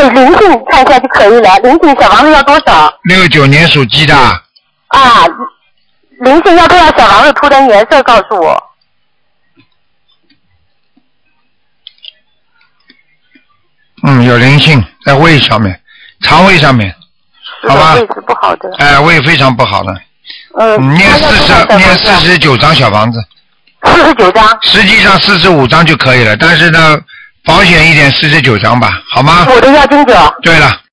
对，灵性看一下就可以了。灵性小房子要多少 ？69年属鸡的。 啊，灵性要多少小房子？图腾颜色告诉我。 有灵性在胃上面，肠胃上面，好吧？ 位置不好的。 胃非常不好的。念49张小房子。 49张。 实际上45张就可以了，但是呢，保险一点49张吧，好吗？ 我的要经者。 对了。